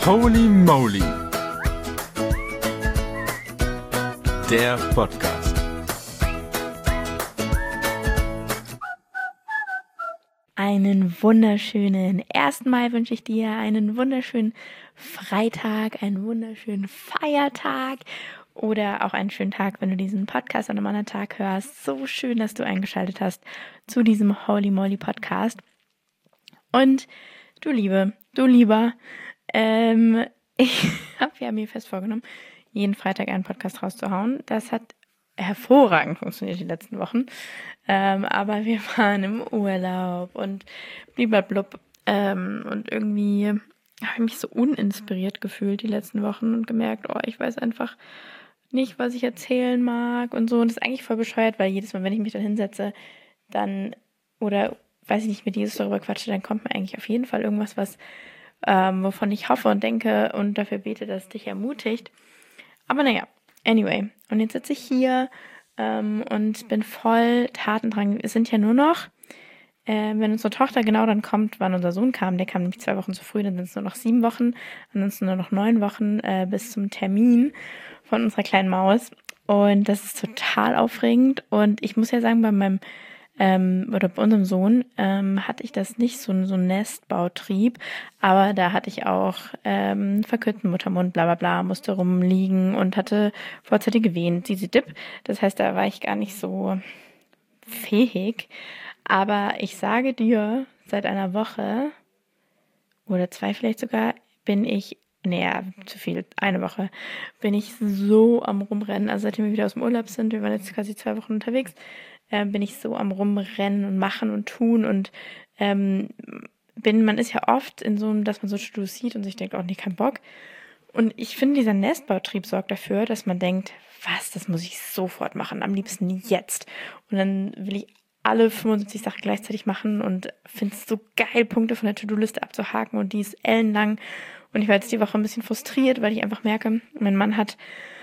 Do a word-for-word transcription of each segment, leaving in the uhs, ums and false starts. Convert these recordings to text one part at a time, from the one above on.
Holy Moly, der Podcast. Einen wunderschönen ersten Mai wünsche ich dir, einen wunderschönen Freitag, einen wunderschönen Feiertag oder auch einen schönen Tag, wenn du diesen Podcast an einem anderen Tag hörst. So schön, dass du eingeschaltet hast zu diesem Holy Moly Podcast. Und du Liebe, du Lieber, ähm, ich habe ja mir fest vorgenommen, jeden Freitag einen Podcast rauszuhauen. Das hat hervorragend funktioniert die letzten Wochen. Ähm, aber wir waren im Urlaub und bliblablub. Ähm, und irgendwie habe ich mich so uninspiriert gefühlt die letzten Wochen und gemerkt, oh, ich weiß einfach nicht, was ich erzählen mag und so. Und das ist eigentlich voll bescheuert, weil jedes Mal, wenn ich mich dann hinsetze, dann, oder weiß ich nicht, mit Jesus darüber quatsche, dann kommt mir eigentlich auf jeden Fall irgendwas, was, ähm, wovon ich hoffe und denke und dafür bete, dass es dich ermutigt. Aber naja, anyway. Und jetzt sitze ich hier ähm, und bin voll Tatendrang. Es sind ja nur noch, äh, wenn unsere Tochter genau dann kommt, wann unser Sohn kam, der kam nämlich zwei Wochen zu früh, dann sind es nur noch sieben Wochen, ansonsten nur noch neun Wochen äh, bis zum Termin von unserer kleinen Maus. Und das ist total aufregend. Und ich muss ja sagen, bei meinem Ähm, oder bei unserem Sohn ähm, hatte ich das nicht, so, so einen Nestbautrieb, aber da hatte ich auch ähm, verkürzten Muttermund, bla bla bla, musste rumliegen und hatte vorzeitige Wehen, Zizi-Dip. Das heißt, da war ich gar nicht so fähig. Aber ich sage dir, seit einer Woche oder zwei vielleicht sogar, bin ich, naja, zu viel, eine Woche, bin ich so am Rumrennen. Also seitdem wir wieder aus dem Urlaub sind, wir waren jetzt quasi zwei Wochen unterwegs, äh, bin ich so am Rumrennen und machen und tun und ähm, bin, man ist ja oft in so einem, dass man so To-Dos sieht und sich denkt, oh nee, kein Bock. Und ich finde, dieser Nestbautrieb sorgt dafür, dass man denkt, was, das muss ich sofort machen, am liebsten jetzt. Und dann will ich alle fünfundsiebzig Sachen gleichzeitig machen und finde es so geil, Punkte von der To-Do-Liste abzuhaken und die ist ellenlang. Und ich war jetzt die Woche ein bisschen frustriert, weil ich einfach merke, mein Mann hat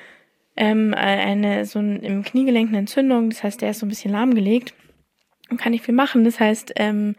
ähm, eine so ein, im Kniegelenk eine Entzündung, das heißt, der ist so ein bisschen lahmgelegt und kann nicht viel machen. Das heißt, ähm,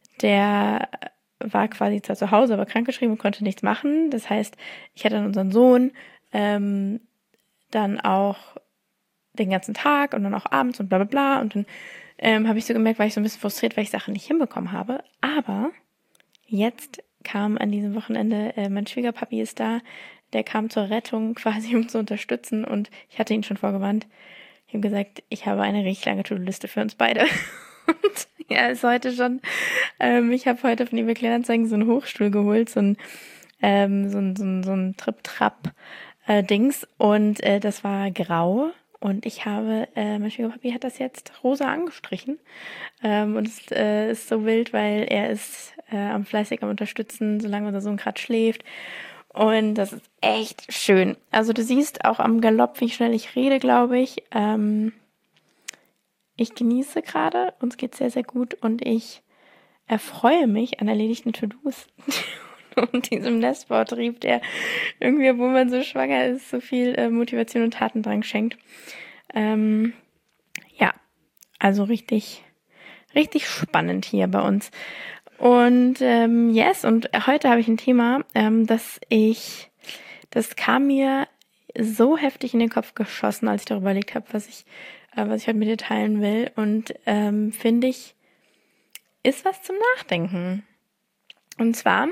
der war quasi zwar zu Hause, aber krankgeschrieben und konnte nichts machen. Das heißt, ich hatte dann unseren Sohn ähm, dann auch den ganzen Tag und dann auch abends und bla bla bla. Und dann ähm, habe ich so gemerkt, war ich so ein bisschen frustriert, weil ich Sachen nicht hinbekommen habe. Aber jetzt kam an diesem Wochenende, äh, mein Schwiegerpapi ist da, der kam zur Rettung quasi, um zu unterstützen und ich hatte ihn schon vorgewarnt. Ich habe gesagt, ich habe eine richtig lange To-Do-Liste für uns beide. Und ja, ist heute schon, ähm, ich habe heute von eBay Kleinanzeigen so einen Hochstuhl geholt, so ein, ähm, so ein, so ein, so ein Trip-Trap-Dings und äh, das war grau. Und ich habe, äh, mein Schwiegerpapi hat das jetzt rosa angestrichen. Ähm, und es äh, ist so wild, weil er ist äh, am fleißig am Unterstützen, solange unser Sohn gerade schläft. Und das ist echt schön. Also du siehst auch am Galopp, wie schnell ich rede, glaube ich. Ähm, ich genieße gerade, uns geht's sehr, sehr gut. Und ich erfreue mich an erledigten To-Dos. Und diesem Nestbautrieb, der irgendwie, obwohl man so schwanger ist, so viel äh, Motivation und Tatendrang schenkt. Ähm, ja, also richtig, richtig spannend hier bei uns. Und ähm, yes, und heute habe ich ein Thema, ähm, das ich, das kam mir so heftig in den Kopf geschossen, als ich darüber überlegt habe, was ich, äh, was ich heute mit dir teilen will. Und ähm, finde ich, ist was zum Nachdenken. Und zwar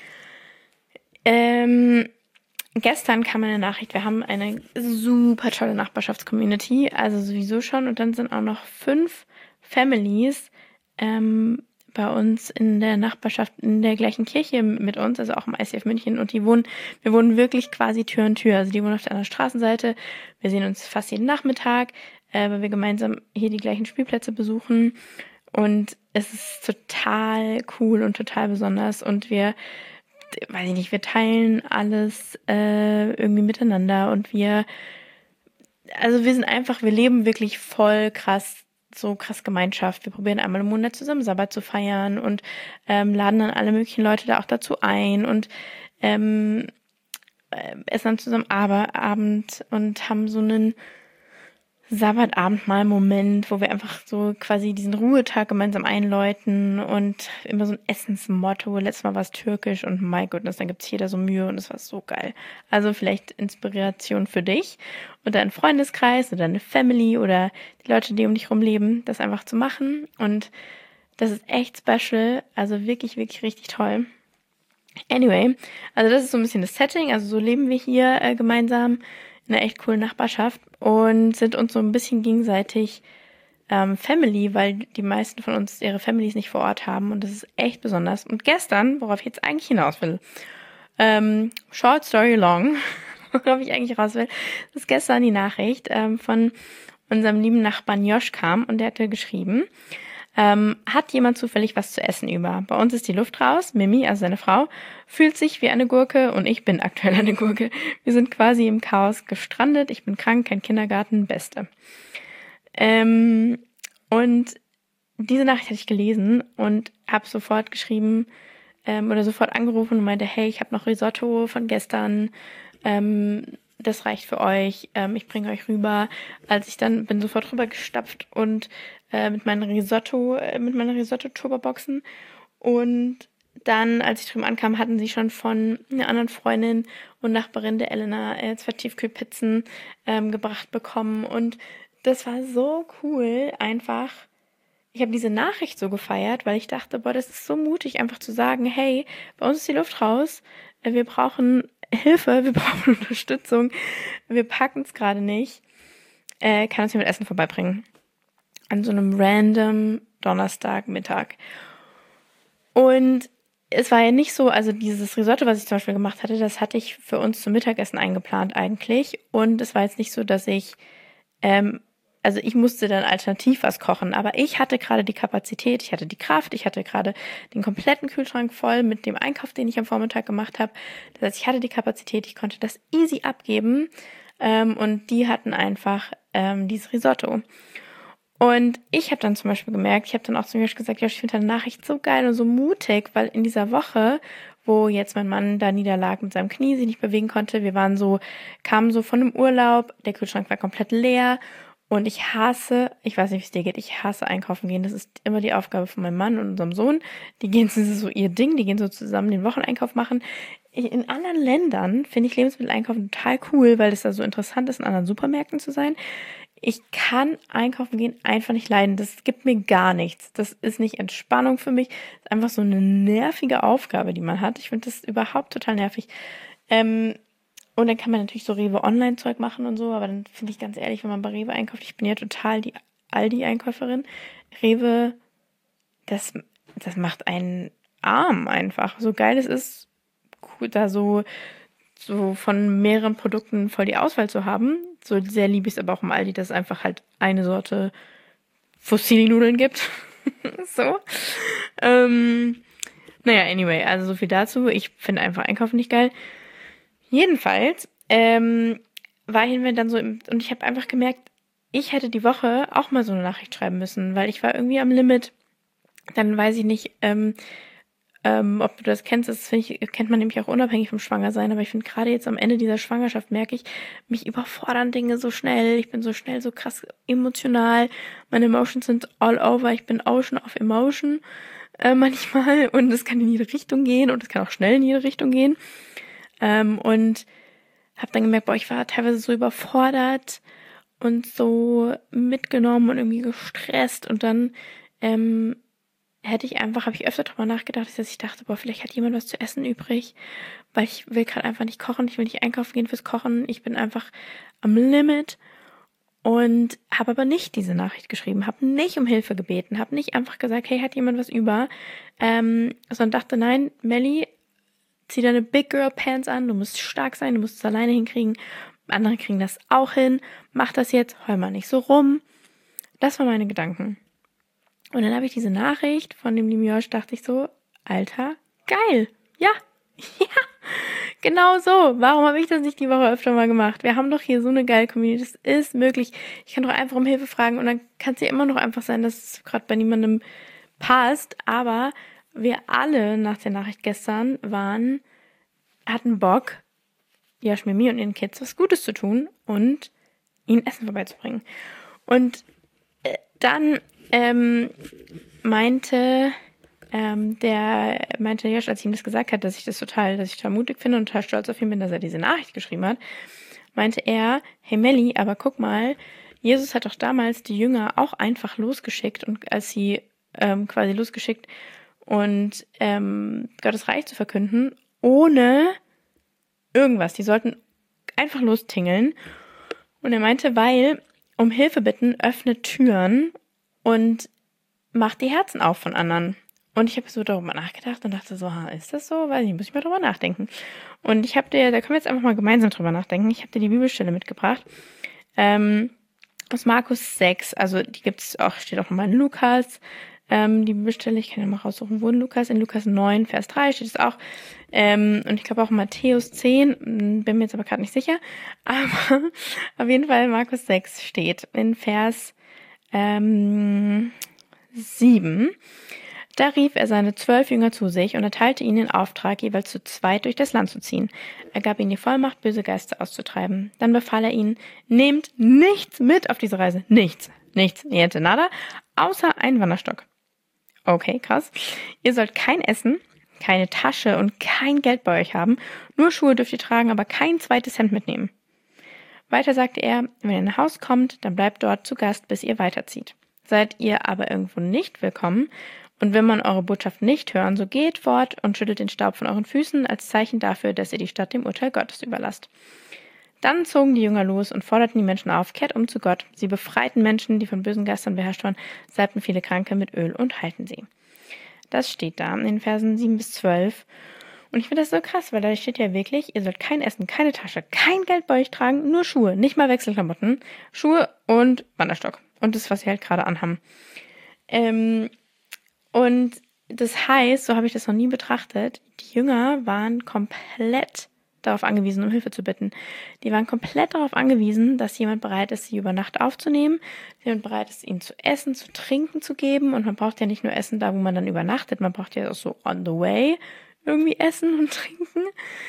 Ähm, gestern kam eine Nachricht, wir haben eine super tolle Nachbarschaftscommunity, also sowieso schon. Und dann sind auch noch fünf Families ähm, bei uns in der Nachbarschaft, in der gleichen Kirche mit uns, also auch im I C F München. Und die wohnen, wir wohnen wirklich quasi Tür an Tür. Also die wohnen auf der anderen Straßenseite. Wir sehen uns fast jeden Nachmittag, äh, weil wir gemeinsam hier die gleichen Spielplätze besuchen. Und es ist total cool und total besonders. Und wir weiß ich nicht, wir teilen alles äh, irgendwie miteinander und wir, also wir sind einfach, wir leben wirklich voll krass, so krass Gemeinschaft. Wir probieren einmal im Monat zusammen Sabbat zu feiern und ähm, laden dann alle möglichen Leute da auch dazu ein und ähm, äh, essen dann zusammen Aber, Abend und haben so einen Sabbatabendmahl-Moment, wo wir einfach so quasi diesen Ruhetag gemeinsam einläuten und immer so ein Essensmotto. Letztes Mal war es türkisch und my goodness, dann gibt es jeder so Mühe und es war so geil. Also vielleicht Inspiration für dich und deinen Freundeskreis oder deine Family oder die Leute, die um dich rum leben, das einfach zu machen. Und das ist echt special, also wirklich, wirklich richtig toll. Anyway, also das ist so ein bisschen das Setting, also so leben wir hier äh, gemeinsam in einer echt coolen Nachbarschaft und sind uns so ein bisschen gegenseitig ähm, Family, weil die meisten von uns ihre Families nicht vor Ort haben und das ist echt besonders. Und gestern, worauf ich jetzt eigentlich hinaus will, ähm, short story long, worauf ich eigentlich raus will, ist gestern die Nachricht ähm, von unserem lieben Nachbarn Josh kam und der hatte geschrieben, Ähm, hat jemand zufällig was zu essen über? Bei uns ist die Luft raus. Mimi, also seine Frau, fühlt sich wie eine Gurke und ich bin aktuell eine Gurke. Wir sind quasi im Chaos gestrandet. Ich bin krank, kein Kindergarten, Beste. Ähm, und diese Nachricht hatte ich gelesen und habe sofort geschrieben ähm, oder sofort angerufen und meinte, hey, ich habe noch Risotto von gestern. Ähm, das reicht für euch. Ähm, ich bringe euch rüber. Als ich dann bin sofort rüber gestapft und äh, mit meinen Risotto, äh, mit meiner Risotto-Turboboxen. Und dann, als ich drüben ankam, hatten sie schon von einer anderen Freundin und Nachbarin der Elena äh, zwei Tiefkühlpizzen ähm, gebracht bekommen. Und das war so cool, einfach. Ich habe diese Nachricht so gefeiert, weil ich dachte, boah, das ist so mutig, einfach zu sagen, hey, bei uns ist die Luft raus, äh, wir brauchen Hilfe, wir brauchen Unterstützung, wir packen es gerade nicht. Äh, kann uns jemand Essen vorbeibringen? An so einem random Donnerstagmittag. Und es war ja nicht so, also dieses Risotto, was ich zum Beispiel gemacht hatte, das hatte ich für uns zum Mittagessen eingeplant eigentlich. Und es war jetzt nicht so, dass ich, ähm, also ich musste dann alternativ was kochen, aber ich hatte gerade die Kapazität, ich hatte die Kraft, ich hatte gerade den kompletten Kühlschrank voll mit dem Einkauf, den ich am Vormittag gemacht habe. Das heißt, ich hatte die Kapazität, ich konnte das easy abgeben ähm, und die hatten einfach ähm, dieses Risotto. Und ich habe dann zum Beispiel gemerkt, ich habe dann auch zu Josh gesagt, Josh, ich finde deine Nachricht so geil und so mutig, weil in dieser Woche, wo jetzt mein Mann da niederlag mit seinem Knie, sich nicht bewegen konnte, wir waren so, kamen so von einem Urlaub, der Kühlschrank war komplett leer und ich hasse, ich weiß nicht, wie es dir geht, ich hasse einkaufen gehen, das ist immer die Aufgabe von meinem Mann und unserem Sohn, die gehen so ihr Ding, die gehen so zusammen den Wocheneinkauf machen. Ich, in anderen Ländern finde ich Lebensmitteleinkaufen total cool, weil es da so interessant ist, in anderen Supermärkten zu sein. Ich kann einkaufen gehen einfach nicht leiden. Das gibt mir gar nichts. Das ist nicht Entspannung für mich. Das ist einfach so eine nervige Aufgabe, die man hat. Ich finde das überhaupt total nervig. Ähm, und dann kann man natürlich so Rewe-Online-Zeug machen und so, aber dann finde ich ganz ehrlich, wenn man bei Rewe einkauft, ich bin ja total die Aldi-Einkäuferin. Rewe, das, das macht einen arm einfach. So geil es ist, da so so von mehreren Produkten voll die Auswahl zu haben. So sehr liebe ich es aber auch im Aldi, dass es einfach halt eine Sorte Fossilnudeln gibt. so. Ähm, naja, anyway, also so viel dazu. Ich finde einfach Einkaufen nicht geil. Jedenfalls ähm, waren wir dann so im, und ich habe einfach gemerkt, ich hätte die Woche auch mal so eine Nachricht schreiben müssen, weil ich war irgendwie am Limit. Dann weiß ich nicht, ähm, Ähm, ob du das kennst, das ich, kennt man nämlich auch unabhängig vom Schwangersein, aber ich finde gerade jetzt am Ende dieser Schwangerschaft merke ich, mich überfordern Dinge so schnell, ich bin so schnell so krass emotional, meine Emotions sind all over, ich bin Ocean of Emotion äh, manchmal und es kann in jede Richtung gehen und es kann auch schnell in jede Richtung gehen ähm, und habe dann gemerkt, boah, ich war teilweise so überfordert und so mitgenommen und irgendwie gestresst und dann ähm, hätte ich einfach, habe ich öfter drüber nachgedacht, dass ich dachte, boah, vielleicht hat jemand was zu essen übrig, weil ich will gerade einfach nicht kochen, ich will nicht einkaufen gehen fürs Kochen, ich bin einfach am Limit und habe aber nicht diese Nachricht geschrieben, habe nicht um Hilfe gebeten, habe nicht einfach gesagt, hey, hat jemand was über, ähm, sondern dachte, nein, Melli, zieh deine Big Girl Pants an, du musst stark sein, du musst es alleine hinkriegen, andere kriegen das auch hin, mach das jetzt, heul mal nicht so rum. Das waren meine Gedanken. Und dann habe ich diese Nachricht von dem lieben Josh, dachte ich so, Alter, geil, ja, ja, genau so. Warum habe ich das nicht die Woche öfter mal gemacht? Wir haben doch hier so eine geile Community, das ist möglich. Ich kann doch einfach um Hilfe fragen und dann kann es ja immer noch einfach sein, dass es gerade bei niemandem passt. Aber wir alle nach der Nachricht gestern waren, hatten Bock, Josh, Mimi und ihren Kids was Gutes zu tun und ihnen Essen vorbeizubringen. Und äh, dann ähm, meinte ähm, der meinte Josh, als ich ihm das gesagt hat, dass ich das total, dass ich total mutig finde und total stolz auf ihn bin, dass er diese Nachricht geschrieben hat, meinte er, hey Melli, aber guck mal, Jesus hat doch damals die Jünger auch einfach losgeschickt und als sie ähm, quasi losgeschickt und ähm, Gottes Reich zu verkünden, ohne irgendwas. Die sollten einfach lostingeln. Und er meinte, weil um Hilfe bitten öffnet Türen und macht die Herzen auf von anderen. Und ich habe so darüber nachgedacht und dachte so, ha, ist das so? Weiß ich, muss ich mal drüber nachdenken. Und ich habe dir, da können wir jetzt einfach mal gemeinsam drüber nachdenken. Ich habe dir die Bibelstelle mitgebracht. Ähm, aus Markus sechs, also die gibt es auch, steht auch nochmal in Lukas, ähm, die Bibelstelle, ich kann ja mal raussuchen, wo in Lukas, in Lukas neun, Vers drei steht es auch, ähm, und ich glaube auch in Matthäus zehn, bin mir jetzt aber gerade nicht sicher, aber auf jeden Fall Markus sechs steht in Vers ähm, sieben, da rief er seine zwölf Jünger zu sich und erteilte ihnen den Auftrag, jeweils zu zweit durch das Land zu ziehen. Er gab ihnen die Vollmacht, böse Geister auszutreiben. Dann befahl er ihnen, nehmt nichts mit auf diese Reise. Nichts, nichts, niente nada, außer einen Wanderstock. Okay, krass. Ihr sollt kein Essen, keine Tasche und kein Geld bei euch haben. Nur Schuhe dürft ihr tragen, aber kein zweites Hemd mitnehmen. Weiter sagte er, wenn ihr in ein Haus kommt, dann bleibt dort zu Gast, bis ihr weiterzieht. Seid ihr aber irgendwo nicht willkommen und will man eure Botschaft nicht hören, so geht fort und schüttelt den Staub von euren Füßen als Zeichen dafür, dass ihr die Stadt dem Urteil Gottes überlasst. Dann zogen die Jünger los und forderten die Menschen auf, kehrt um zu Gott. Sie befreiten Menschen, die von bösen Geistern beherrscht waren, salbten viele Kranke mit Öl und heilten sie. Das steht da in den Versen sieben bis zwölf. Und ich finde das so krass, weil da steht ja wirklich, ihr sollt kein Essen, keine Tasche, kein Geld bei euch tragen, nur Schuhe, nicht mal Wechselklamotten, Schuhe und Wanderstock. Und das, was sie halt gerade anhaben. Ähm, und das heißt, so habe ich das noch nie betrachtet, die Jünger waren komplett darauf angewiesen, um Hilfe zu bitten. Die waren komplett darauf angewiesen, dass jemand bereit ist, sie über Nacht aufzunehmen, jemand bereit ist, ihnen zu essen, zu trinken zu geben. Und man braucht ja nicht nur Essen da, wo man dann übernachtet, man braucht ja auch so on the way irgendwie Essen und Trinken.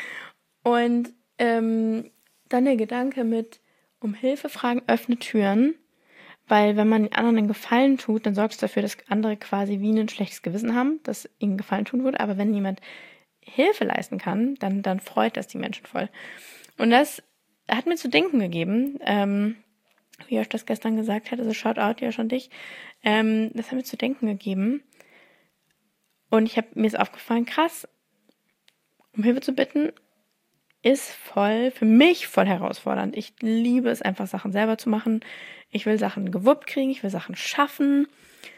Und ähm, dann der Gedanke mit um Hilfe fragen, öffne Türen. Weil wenn man anderen einen Gefallen tut, dann sorgt es dafür, dass andere quasi wie ein schlechtes Gewissen haben, dass ihnen Gefallen tun wurde. Aber wenn jemand Hilfe leisten kann, dann, dann freut das die Menschen voll. Und das hat mir zu denken gegeben, ähm, wie Josh das gestern gesagt hat, also Shoutout ja schon dich, ähm, das hat mir zu denken gegeben. Und ich habe mir ist aufgefallen, krass, um Hilfe zu bitten, ist voll, für mich voll herausfordernd. Ich liebe es einfach, Sachen selber zu machen. Ich will Sachen gewuppt kriegen, ich will Sachen schaffen.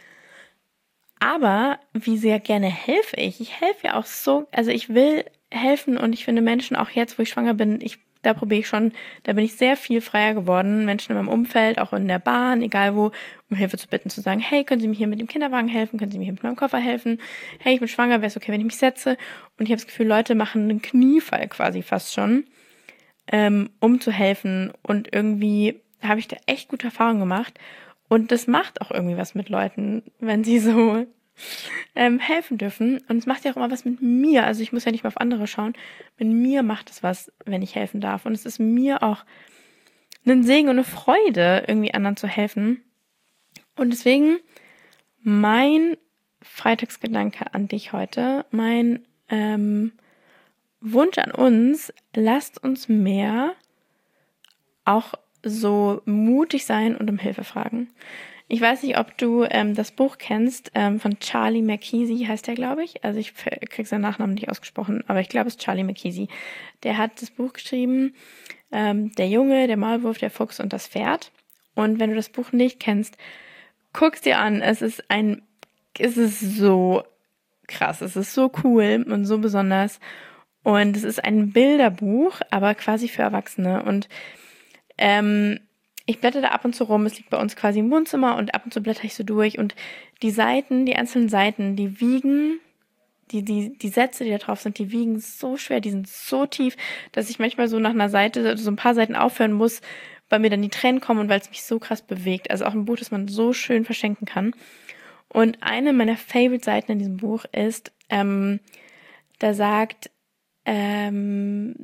Aber wie sehr gerne helfe ich? Ich helfe ja auch so, also ich will helfen und ich finde Menschen, auch jetzt, wo ich schwanger bin, ich, da probiere ich schon, da bin ich sehr viel freier geworden, Menschen in meinem Umfeld, auch in der Bahn, egal wo, um Hilfe zu bitten, zu sagen, hey, können Sie mir hier mit dem Kinderwagen helfen? Können Sie mir hier mit meinem Koffer helfen? Hey, ich bin schwanger, wäre es okay, wenn ich mich setze? Und ich habe das Gefühl, Leute machen einen Kniefall quasi fast schon, ähm, um zu helfen. Und irgendwie habe ich da echt gute Erfahrungen gemacht. Und das macht auch irgendwie was mit Leuten, wenn sie so ähm, helfen dürfen. Und es macht ja auch immer was mit mir. Also ich muss ja nicht mal auf andere schauen. Mit mir macht es was, wenn ich helfen darf. Und es ist mir auch ein Segen und eine Freude, irgendwie anderen zu helfen. Und deswegen mein Freitagsgedanke an dich heute, mein ähm, Wunsch an uns, lasst uns mehr auch so mutig sein und um Hilfe fragen. Ich weiß nicht, ob du ähm, das Buch kennst, ähm, von Charlie Mackesy heißt der, glaube ich. Also ich kriege seinen Nachnamen nicht ausgesprochen, aber ich glaube, es ist Charlie Mackesy. Der hat das Buch geschrieben, ähm, Der Junge, der Maulwurf, der Fuchs und das Pferd. Und wenn du das Buch nicht kennst, guck's dir an. Es ist ein, es ist so krass, es ist so cool und so besonders. Und es ist ein Bilderbuch, aber quasi für Erwachsene. Und ähm, ich blätter da ab und zu rum, es liegt bei uns quasi im Wohnzimmer und ab und zu blätter ich so durch und die Seiten, die einzelnen Seiten, die wiegen, die, die, die Sätze, die da drauf sind, die wiegen so schwer, die sind so tief, dass ich manchmal so nach einer Seite, so ein paar Seiten aufhören muss, weil mir dann die Tränen kommen und weil es mich so krass bewegt. Also auch ein Buch, das man so schön verschenken kann. Und eine meiner Favorite-Seiten in diesem Buch ist, ähm, da sagt, ähm,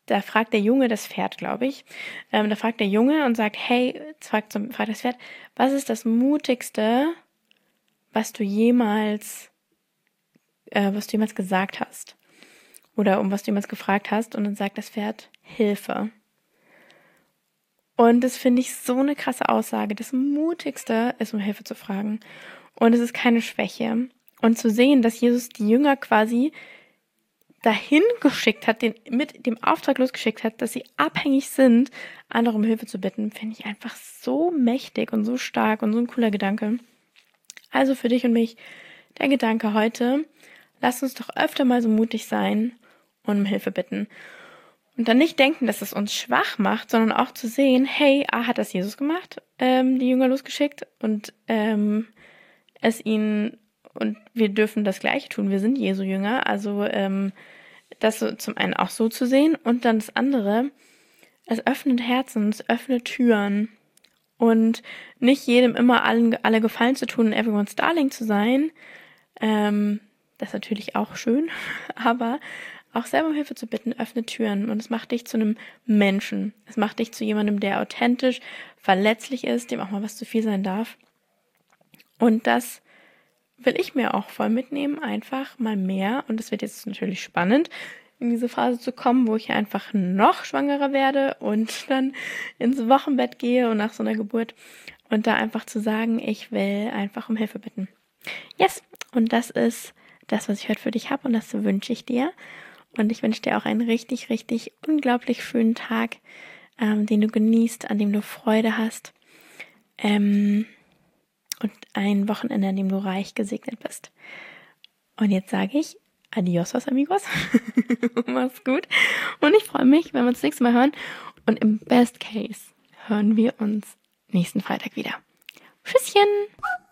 da fragt der Junge das Pferd, glaube ich. Ähm, da fragt der Junge und sagt, hey, fragt, zum, fragt das Pferd, was ist das Mutigste, was du jemals, äh, was du jemals gesagt hast? Oder um was du jemals gefragt hast. Und dann sagt das Pferd, Hilfe. Und das finde ich so eine krasse Aussage. Das Mutigste ist, um Hilfe zu fragen. Und es ist keine Schwäche. Und zu sehen, dass Jesus die Jünger quasi dahin geschickt hat, den mit dem Auftrag losgeschickt hat, dass sie abhängig sind, andere um Hilfe zu bitten, finde ich einfach so mächtig und so stark und so ein cooler Gedanke. Also für dich und mich der Gedanke heute, lass uns doch öfter mal so mutig sein und um Hilfe bitten. Und dann nicht denken, dass es uns schwach macht, sondern auch zu sehen, hey, ah, hat das Jesus gemacht, ähm, die Jünger losgeschickt und ähm, es ihnen, und wir dürfen das Gleiche tun, wir sind Jesu Jünger, also ähm, das so zum einen auch so zu sehen und dann das andere, es öffnet Herzen, es öffnet Türen und nicht jedem immer allen, alle Gefallen zu tun und everyone's Darling zu sein, ähm, das ist natürlich auch schön, aber auch selber um Hilfe zu bitten, öffnet Türen und es macht dich zu einem Menschen. Es macht dich zu jemandem, der authentisch, verletzlich ist, dem auch mal was zu viel sein darf. Und das will ich mir auch voll mitnehmen, einfach mal mehr. Und es wird jetzt natürlich spannend, in diese Phase zu kommen, wo ich einfach noch schwangerer werde und dann ins Wochenbett gehe und nach so einer Geburt und da einfach zu sagen, ich will einfach um Hilfe bitten. Yes, und das ist das, was ich heute für dich habe und das wünsche ich dir. Und ich wünsche dir auch einen richtig, richtig unglaublich schönen Tag, ähm, den du genießt, an dem du Freude hast. Ähm, und ein Wochenende, an dem du reich gesegnet bist. Und jetzt sage ich adios, amigos. Mach's gut. Und ich freue mich, wenn wir uns das nächste Mal hören. Und im Best Case hören wir uns nächsten Freitag wieder. Tschüsschen!